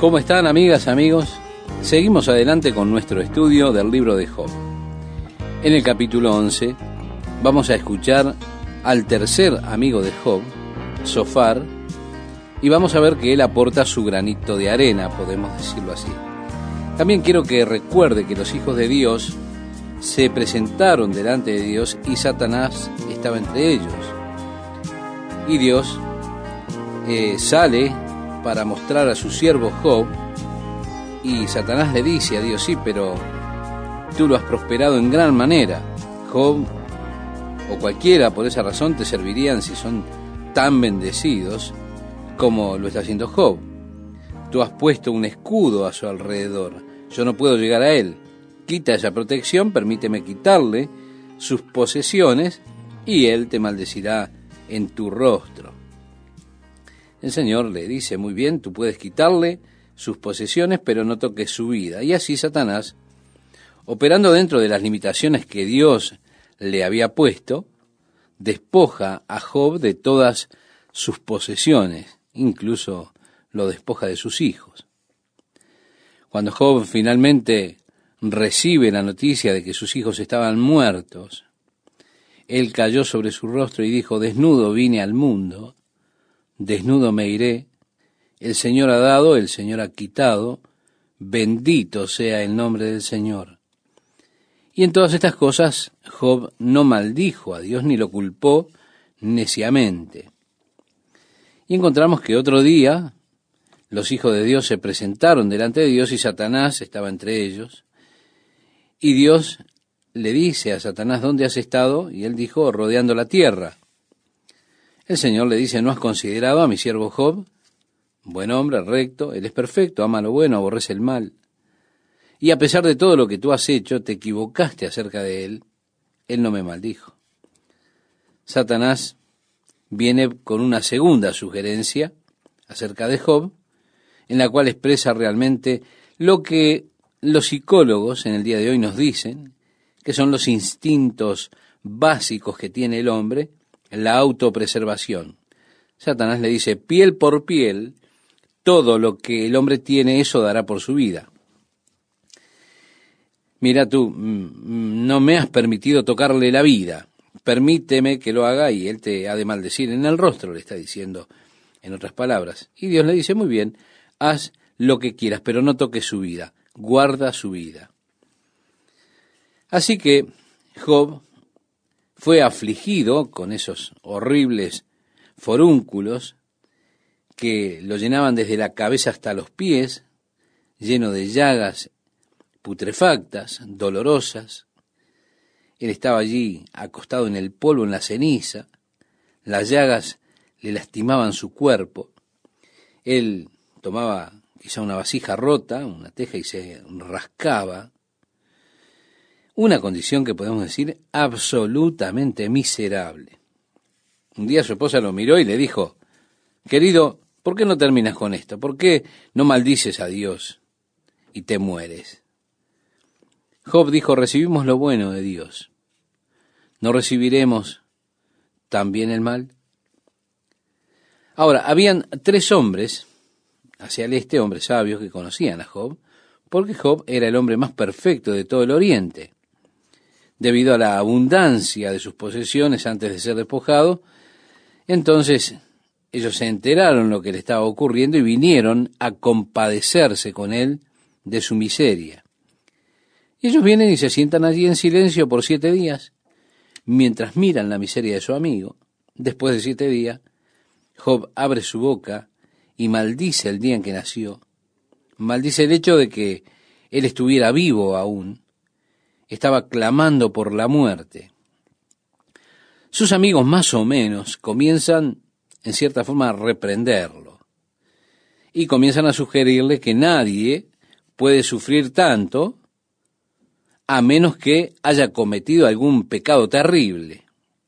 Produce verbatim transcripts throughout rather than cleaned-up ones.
¿Cómo están, amigas, amigos? Seguimos adelante con nuestro estudio del libro de Job. En el capítulo once vamos a escuchar al tercer amigo de Job, Zofar, y vamos a ver que él aporta su granito de arena, podemos decirlo así. También quiero que recuerde que los hijos de Dios se presentaron delante de Dios y Satanás estaba entre ellos. Y Dios eh, sale para mostrar a su siervo Job, y Satanás le dice a Dios: sí, pero tú lo has prosperado en gran manera. Job o cualquiera por esa razón te servirían si son tan bendecidos como lo está haciendo Job. Tú has puesto un escudo a su alrededor, yo no puedo llegar a él. Quita esa protección, permíteme quitarle sus posesiones y él te maldecirá en tu rostro. El Señor le dice: muy bien, tú puedes quitarle sus posesiones, pero no toques su vida. Y así Satanás, operando dentro de las limitaciones que Dios le había puesto, despoja a Job de todas sus posesiones, incluso lo despoja de sus hijos. Cuando Job finalmente recibe la noticia de que sus hijos estaban muertos, él cayó sobre su rostro y dijo: desnudo vine al mundo, desnudo me iré, el Señor ha dado, el Señor ha quitado, bendito sea el nombre del Señor. Y en todas estas cosas Job no maldijo a Dios ni lo culpó neciamente. Y encontramos que otro día los hijos de Dios se presentaron delante de Dios y Satanás estaba entre ellos. Y Dios le dice a Satanás: ¿dónde has estado? Y él dijo: rodeando la tierra. El Señor le dice: ¿no has considerado a mi siervo Job? Buen hombre, recto, él es perfecto, ama lo bueno, aborrece el mal. Y a pesar de todo lo que tú has hecho, te equivocaste acerca de él, él no me maldijo. Satanás viene con una segunda sugerencia acerca de Job, en la cual expresa realmente lo que los psicólogos en el día de hoy nos dicen, que son los instintos básicos que tiene el hombre, la autopreservación. Satanás le dice: piel por piel, todo lo que el hombre tiene, eso dará por su vida. Mira tú, no me has permitido tocarle la vida, permíteme que lo haga y él te ha de maldecir en el rostro, le está diciendo en otras palabras. Y Dios le dice: muy bien, haz lo que quieras, pero no toques su vida, guarda su vida. Así que Job fue afligido con esos horribles forúnculos que lo llenaban desde la cabeza hasta los pies, lleno de llagas putrefactas, dolorosas. Él estaba allí acostado en el polvo, en la ceniza. Las llagas le lastimaban su cuerpo. Él tomaba quizá una vasija rota, una teja, y se rascaba. Una condición que podemos decir absolutamente miserable. Un día su esposa lo miró y le dijo: querido, ¿por qué no terminas con esto? ¿Por qué no maldices a Dios y te mueres? Job dijo: recibimos lo bueno de Dios, ¿no recibiremos también el mal? Ahora, habían tres hombres hacia el este, hombres sabios que conocían a Job, porque Job era el hombre más perfecto de todo el oriente. Debido a la abundancia de sus posesiones antes de ser despojado, entonces ellos se enteraron lo que le estaba ocurriendo y vinieron a compadecerse con él de su miseria. Y ellos vienen y se sientan allí en silencio por siete días, mientras miran la miseria de su amigo. Después de siete días, Job abre su boca y maldice el día en que nació. Maldice el hecho de que él estuviera vivo aún. Estaba clamando por la muerte. Sus amigos más o menos comienzan en cierta forma a reprenderlo y comienzan a sugerirle que nadie puede sufrir tanto a menos que haya cometido algún pecado terrible.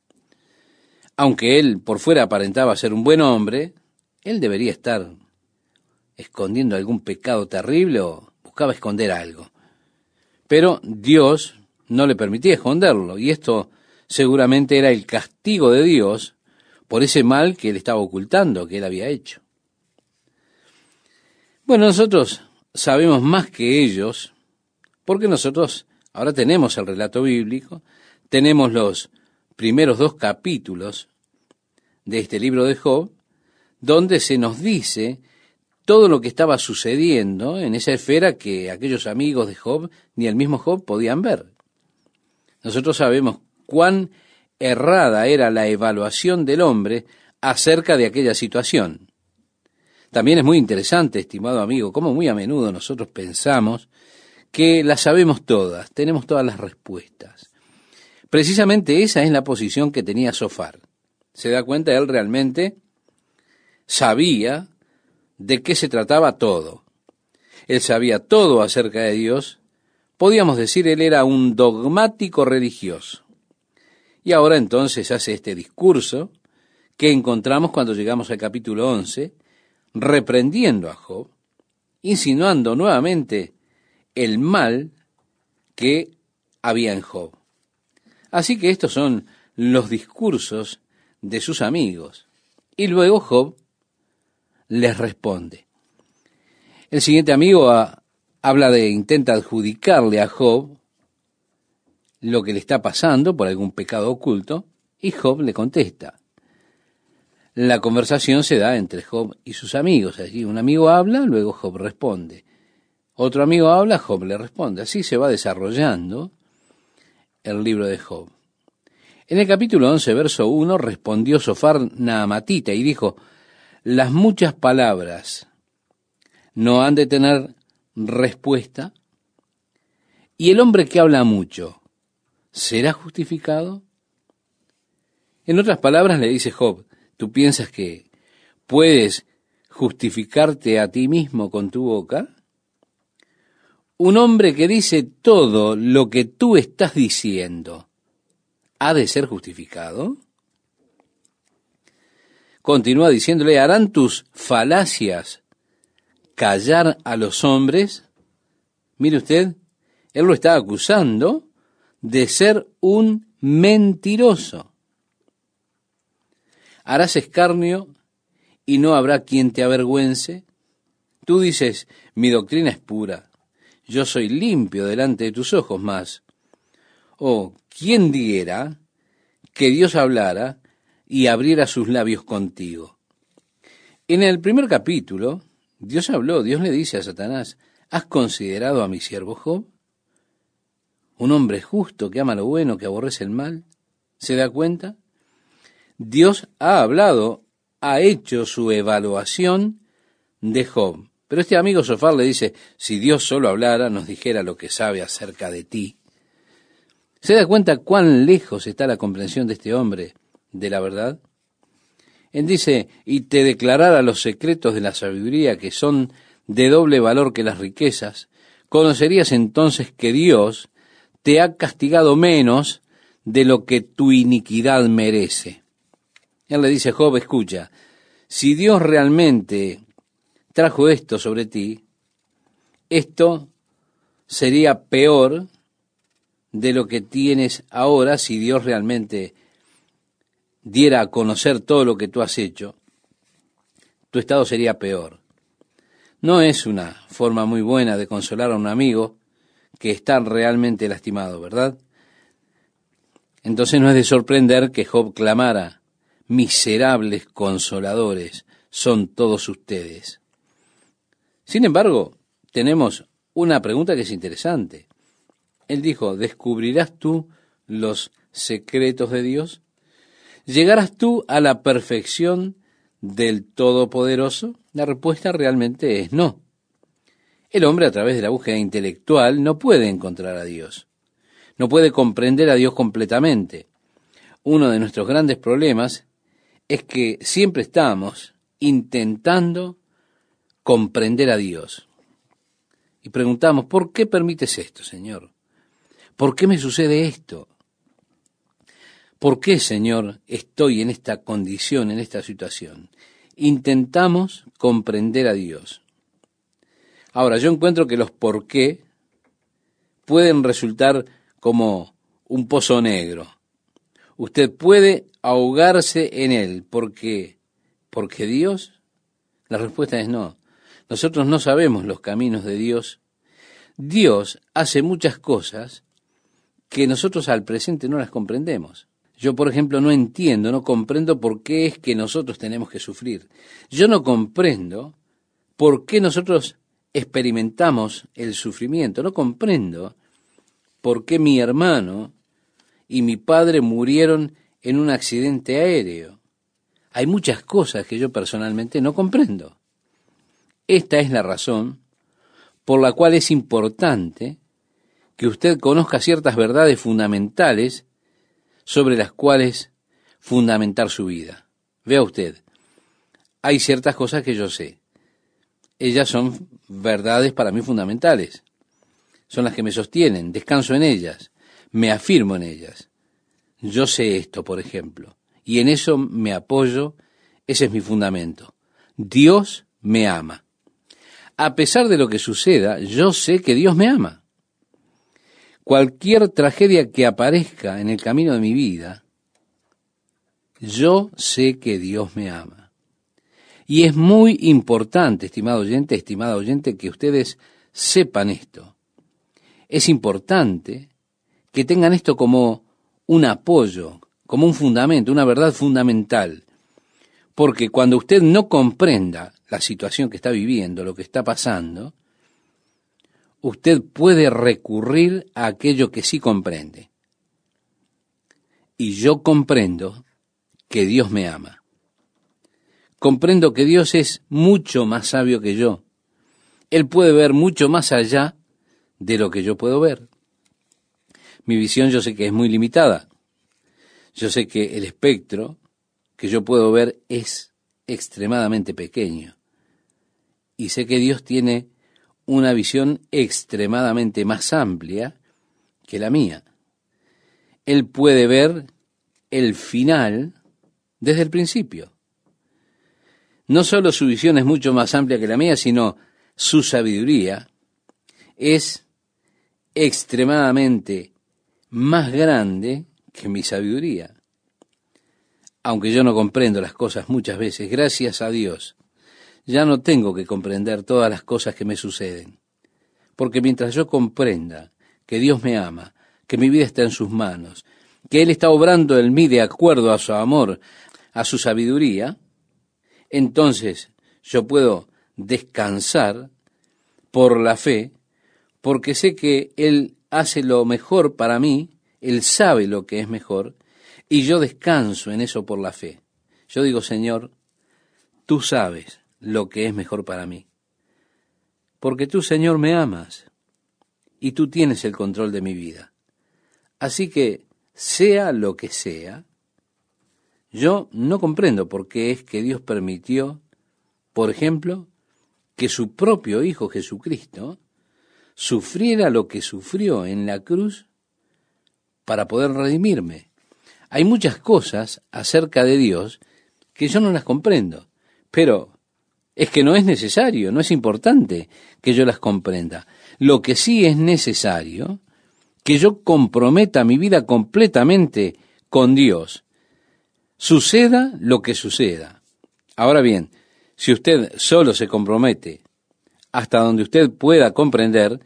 Aunque él por fuera aparentaba ser un buen hombre, él debería estar escondiendo algún pecado terrible o buscaba esconder algo. Pero Dios no le permitía esconderlo, y esto seguramente era el castigo de Dios por ese mal que él estaba ocultando, que él había hecho. Bueno, nosotros sabemos más que ellos porque nosotros ahora tenemos el relato bíblico, tenemos los primeros dos capítulos de este libro de Job, donde se nos dice todo lo que estaba sucediendo en esa esfera que aquellos amigos de Job ni el mismo Job podían ver. Nosotros sabemos cuán errada era la evaluación del hombre acerca de aquella situación. También es muy interesante, estimado amigo, cómo muy a menudo nosotros pensamos que las sabemos todas, tenemos todas las respuestas. Precisamente esa es la posición que tenía Zofar. ¿Se da cuenta? Él realmente sabía de qué se trataba todo. Él sabía todo acerca de Dios. Podíamos decir, él era un dogmático religioso. Y ahora entonces hace este discurso que encontramos cuando llegamos al capítulo once, reprendiendo a Job, insinuando nuevamente el mal que había en Job. Así que estos son los discursos de sus amigos. Y luego Job les responde. El siguiente amigo a, habla de, intenta adjudicarle a Job lo que le está pasando por algún pecado oculto, y Job le contesta. La conversación se da entre Job y sus amigos. Allí un amigo habla, luego Job responde. Otro amigo habla, Job le responde. Así se va desarrollando el libro de Job. En el capítulo once, verso uno, respondió Zofar Naamatita y dijo, las muchas palabras no han de tener respuesta, y el hombre que habla mucho, ¿será justificado? En otras palabras le dice Job, ¿tú piensas que puedes justificarte a ti mismo con tu boca? Un hombre que dice todo lo que tú estás diciendo, ¿ha de ser justificado? Continúa diciéndole, ¿harán tus falacias callar a los hombres? Mire usted, él lo está acusando de ser un mentiroso. ¿Harás escarnio y no habrá quien te avergüence? Tú dices, mi doctrina es pura, yo soy limpio delante de tus ojos, más. Oh, ¿quién diera que Dios hablara y abriera sus labios contigo? En el primer capítulo, Dios habló, Dios le dice a Satanás, ¿has considerado a mi siervo Job? Un hombre justo que ama lo bueno, que aborrece el mal. ¿Se da cuenta? Dios ha hablado, ha hecho su evaluación de Job. Pero este amigo Zofar le dice, si Dios solo hablara, nos dijera lo que sabe acerca de ti. ¿Se da cuenta cuán lejos está la comprensión de este hombre de la verdad? Él dice, y te declarara los secretos de la sabiduría que son de doble valor que las riquezas, conocerías entonces que Dios te ha castigado menos de lo que tu iniquidad merece. Él le dice a Job, escucha, si Dios realmente trajo esto sobre ti, esto sería peor de lo que tienes ahora si Dios realmente diera a conocer todo lo que tú has hecho, tu estado sería peor. No es una forma muy buena de consolar a un amigo que está realmente lastimado, ¿verdad? Entonces no es de sorprender que Job clamara, miserables consoladores son todos ustedes. Sin embargo, tenemos una pregunta que es interesante. Él dijo, ¿descubrirás tú los secretos de Dios? ¿Llegarás tú a la perfección del Todopoderoso? La respuesta realmente es no. El hombre a través de la búsqueda intelectual no puede encontrar a Dios. No puede comprender a Dios completamente. Uno de nuestros grandes problemas es que siempre estamos intentando comprender a Dios. Y preguntamos, ¿por qué permites esto, Señor? ¿Por qué me sucede esto? ¿Por qué, Señor, estoy en esta condición, en esta situación? Intentamos comprender a Dios. Ahora, yo encuentro que los por qué pueden resultar como un pozo negro. Usted puede ahogarse en él. ¿Por qué? ¿Porque Dios? La respuesta es no. Nosotros no sabemos los caminos de Dios. Dios hace muchas cosas que nosotros al presente no las comprendemos. Yo, por ejemplo, no entiendo, no comprendo por qué es que nosotros tenemos que sufrir. Yo no comprendo por qué nosotros experimentamos el sufrimiento. No comprendo por qué mi hermano y mi padre murieron en un accidente aéreo. Hay muchas cosas que yo personalmente no comprendo. Esta es la razón por la cual es importante que usted conozca ciertas verdades fundamentales sobre las cuales fundamentar su vida. Vea usted, hay ciertas cosas que yo sé. Ellas son verdades para mí fundamentales. Son las que me sostienen, descanso en ellas, me afirmo en ellas. Yo sé esto, por ejemplo, y en eso me apoyo, ese es mi fundamento. Dios me ama. A pesar de lo que suceda, yo sé que Dios me ama. Cualquier tragedia que aparezca en el camino de mi vida, yo sé que Dios me ama. Y es muy importante, estimado oyente, estimada oyente, que ustedes sepan esto. Es importante que tengan esto como un apoyo, como un fundamento, una verdad fundamental. Porque cuando usted no comprenda la situación que está viviendo, lo que está pasando, usted puede recurrir a aquello que sí comprende. Y yo comprendo que Dios me ama. Comprendo que Dios es mucho más sabio que yo. Él puede ver mucho más allá de lo que yo puedo ver. Mi visión yo sé que es muy limitada. Yo sé que el espectro que yo puedo ver es extremadamente pequeño. Y sé que Dios tiene una visión extremadamente más amplia que la mía. Él puede ver el final desde el principio. No solo su visión es mucho más amplia que la mía, sino su sabiduría es extremadamente más grande que mi sabiduría. Aunque yo no comprendo las cosas muchas veces, gracias a Dios, ya no tengo que comprender todas las cosas que me suceden. Porque mientras yo comprenda que Dios me ama, que mi vida está en sus manos, que Él está obrando en mí de acuerdo a su amor, a su sabiduría, entonces yo puedo descansar por la fe, porque sé que Él hace lo mejor para mí, Él sabe lo que es mejor, y yo descanso en eso por la fe. Yo digo, Señor, tú sabes lo que es mejor para mí. Porque tú, Señor, me amas y tú tienes el control de mi vida. Así que, sea lo que sea, yo no comprendo por qué es que Dios permitió, por ejemplo, que su propio Hijo Jesucristo sufriera lo que sufrió en la cruz para poder redimirme. Hay muchas cosas acerca de Dios que yo no las comprendo, pero es que no es necesario, no es importante que yo las comprenda. Lo que sí es necesario, que yo comprometa mi vida completamente con Dios, suceda lo que suceda. Ahora bien, si usted solo se compromete hasta donde usted pueda comprender,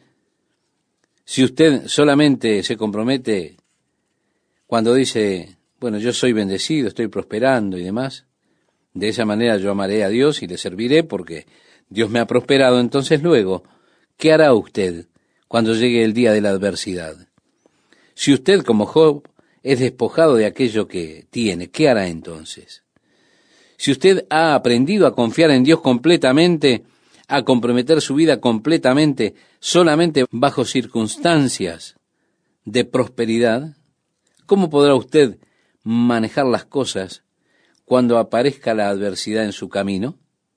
si usted solamente se compromete cuando dice, bueno, yo soy bendecido, estoy prosperando y demás, de esa manera yo amaré a Dios y le serviré porque Dios me ha prosperado, entonces luego, ¿qué hará usted cuando llegue el día de la adversidad? Si usted, como Job, es despojado de aquello que tiene, ¿qué hará entonces? Si usted ha aprendido a confiar en Dios completamente, a comprometer su vida completamente, solamente bajo circunstancias de prosperidad, ¿cómo podrá usted manejar las cosas cuando aparezca la adversidad en su camino?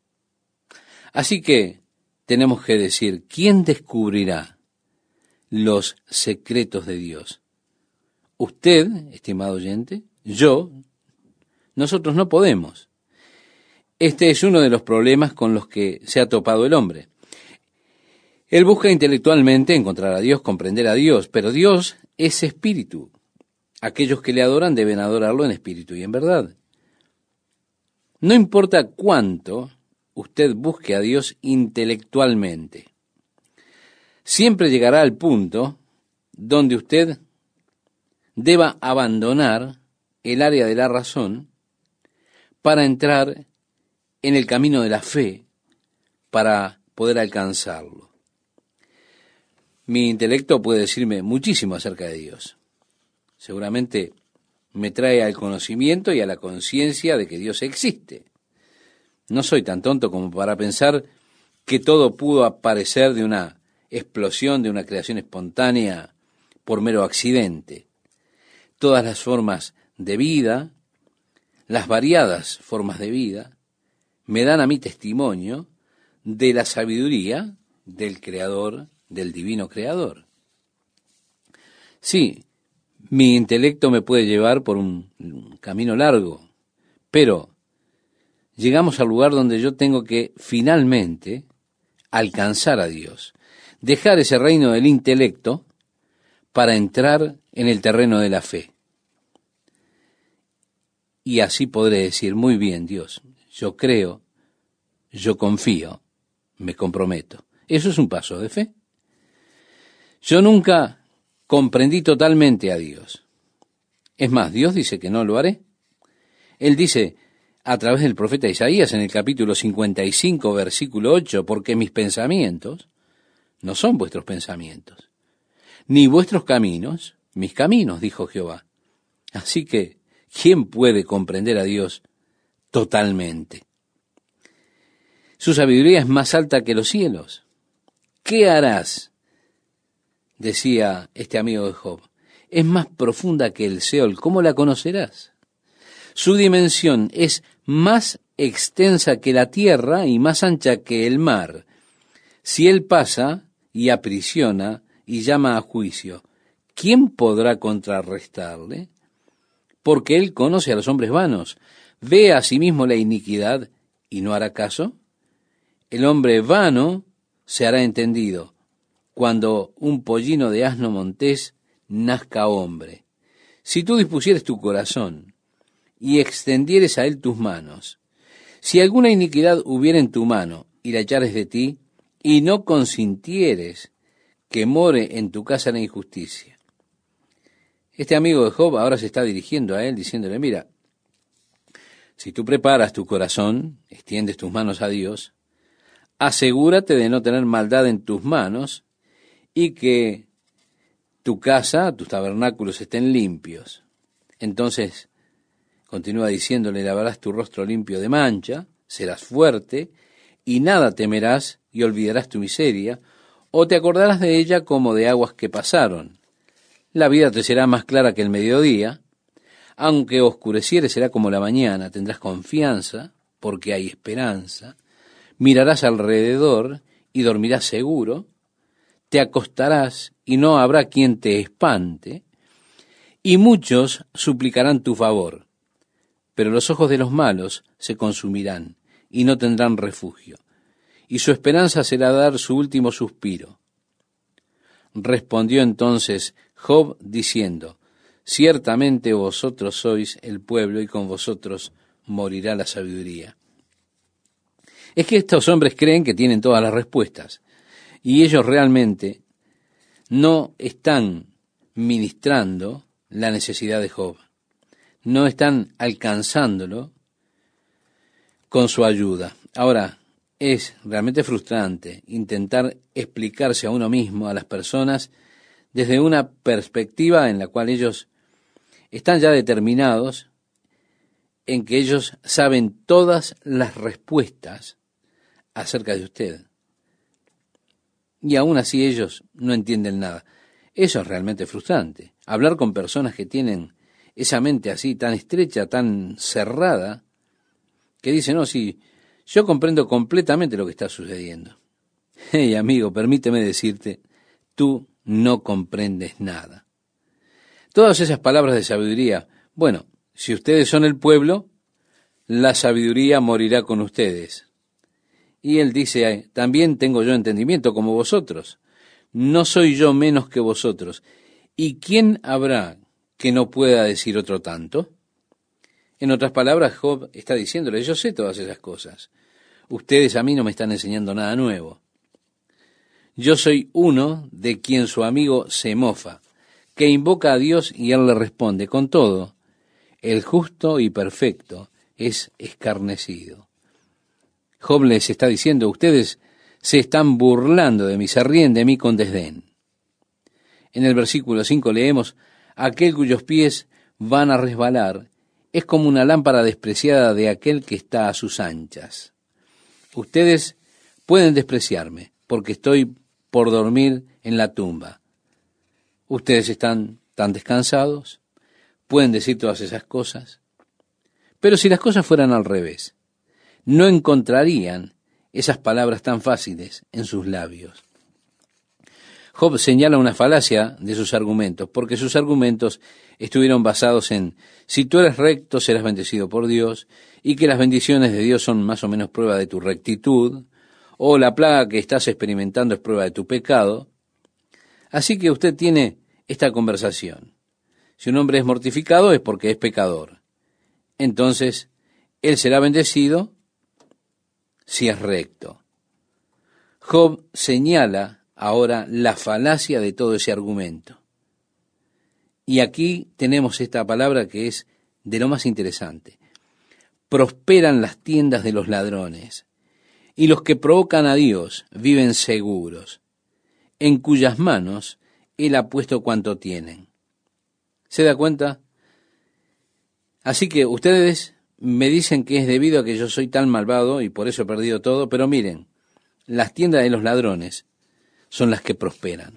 Así que tenemos que decir, ¿quién descubrirá los secretos de Dios? Usted, estimado oyente, yo, nosotros no podemos. Este es uno de los problemas con los que se ha topado el hombre. Él busca intelectualmente encontrar a Dios, comprender a Dios, pero Dios es espíritu. Aquellos que le adoran deben adorarlo en espíritu y en verdad. No importa cuánto usted busque a Dios intelectualmente. Siempre llegará al punto donde usted deba abandonar el área de la razón para entrar en el camino de la fe, para poder alcanzarlo. Mi intelecto puede decirme muchísimo acerca de Dios. Seguramente me trae al conocimiento y a la conciencia de que Dios existe. No soy tan tonto como para pensar que todo pudo aparecer de una explosión, de una creación espontánea por mero accidente. Todas las formas de vida, las variadas formas de vida, me dan a mí testimonio de la sabiduría del Creador, del Divino Creador. Sí, mi intelecto me puede llevar por un, un camino largo, pero llegamos al lugar donde yo tengo que finalmente alcanzar a Dios, dejar ese reino del intelecto para entrar en el terreno de la fe. Y así podré decir, muy bien, Dios, yo creo, yo confío, me comprometo. Eso es un paso de fe. Yo nunca comprendí totalmente a Dios. Es más, Dios dice que no lo haré. Él dice a través del profeta Isaías en el capítulo cincuenta y cinco, versículo ocho, porque mis pensamientos no son vuestros pensamientos, ni vuestros caminos, mis caminos, dijo Jehová. Así que, ¿quién puede comprender a Dios totalmente? Su sabiduría es más alta que los cielos. ¿Qué harás? Decía este amigo de Job. Es más profunda que el Seol. ¿Cómo la conocerás? Su dimensión es más extensa que la tierra y más ancha que el mar. Si él pasa y aprisiona y llama a juicio, ¿quién podrá contrarrestarle? Porque él conoce a los hombres vanos, ve a sí mismo la iniquidad y no hará caso. El hombre vano se hará entendido cuando un pollino de asno montés nazca hombre. Si tú dispusieres tu corazón y extendieres a él tus manos, si alguna iniquidad hubiera en tu mano y la echares de ti, y no consintieres que more en tu casa la injusticia. Este amigo de Job ahora se está dirigiendo a él diciéndole, mira, si tú preparas tu corazón, extiendes tus manos a Dios, asegúrate de no tener maldad en tus manos y que tu casa, tus tabernáculos estén limpios. Entonces, continúa diciéndole, lavarás tu rostro limpio de mancha, serás fuerte, y nada temerás y olvidarás tu miseria, o te acordarás de ella como de aguas que pasaron. La vida te será más clara que el mediodía, aunque oscureciere será como la mañana, tendrás confianza, porque hay esperanza, mirarás alrededor y dormirás seguro, te acostarás y no habrá quien te espante, y muchos suplicarán tu favor, pero los ojos de los malos se consumirán y no tendrán refugio, y su esperanza será dar su último suspiro. Respondió entonces Job diciendo, ciertamente vosotros sois el pueblo y con vosotros morirá la sabiduría. Es que estos hombres creen que tienen todas las respuestas, y ellos realmente no están ministrando la necesidad de Job, no están alcanzándolo con su ayuda. Ahora, es realmente frustrante intentar explicarse a uno mismo, a las personas, desde una perspectiva en la cual ellos están ya determinados en que ellos saben todas las respuestas acerca de usted. Y aún así ellos no entienden nada. Eso es realmente frustrante. Hablar con personas que tienen esa mente así, tan estrecha, tan cerrada, que dicen, no, sí, yo comprendo completamente lo que está sucediendo. Hey, amigo, permíteme decirte, tú no comprendes nada. Todas esas palabras de sabiduría, bueno, si ustedes son el pueblo, la sabiduría morirá con ustedes. Y él dice, también tengo yo entendimiento como vosotros. No soy yo menos que vosotros. ¿Y quién habrá que no pueda decir otro tanto? En otras palabras, Job está diciéndole, yo sé todas esas cosas. Ustedes a mí no me están enseñando nada nuevo. Yo soy uno de quien su amigo se mofa, que invoca a Dios y Él le responde. Con todo, el justo y perfecto es escarnecido. Job les está diciendo, ustedes se están burlando de mí, se ríen de mí con desdén. En el versículo cinco leemos, aquel cuyos pies van a resbalar es como una lámpara despreciada de aquel que está a sus anchas. Ustedes pueden despreciarme porque estoy por dormir en la tumba. Ustedes están tan descansados, pueden decir todas esas cosas. Pero si las cosas fueran al revés, no encontrarían esas palabras tan fáciles en sus labios. Job señala una falacia de sus argumentos, porque sus argumentos estuvieron basados en si tú eres recto serás bendecido por Dios, y que las bendiciones de Dios son más o menos prueba de tu rectitud, o la plaga que estás experimentando es prueba de tu pecado. Así que usted tiene esta conversación. Si un hombre es mortificado es porque es pecador. Entonces, él será bendecido si es recto. Job señala ahora la falacia de todo ese argumento. Y aquí tenemos esta palabra que es de lo más interesante. Prosperan las tiendas de los ladrones, y los que provocan a Dios viven seguros, en cuyas manos Él ha puesto cuanto tienen. ¿Se da cuenta? Así que ustedes me dicen que es debido a que yo soy tan malvado y por eso he perdido todo, pero miren, las tiendas de los ladrones son las que prosperan.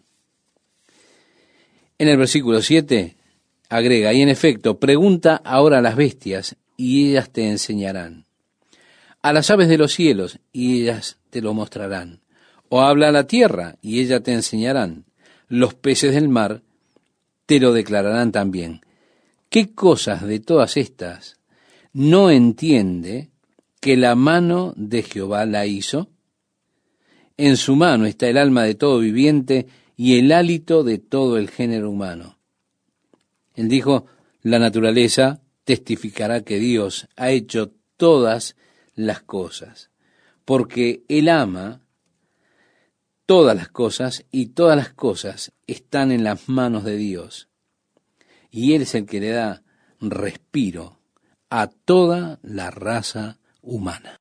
En el versículo siete agrega, y en efecto, pregunta ahora a las bestias y ellas te enseñarán. A las aves de los cielos y ellas te lo mostrarán. O habla a la tierra y ellas te enseñarán. Los peces del mar te lo declararán también. ¿Qué cosas de todas estas no entiende que la mano de Jehová la hizo? En su mano está el alma de todo viviente y el hálito de todo el género humano. Él dijo, la naturaleza testificará que Dios ha hecho todas las cosas, porque Él ama todas las cosas y todas las cosas están en las manos de Dios. Y Él es el que le da respiro a toda la raza humana.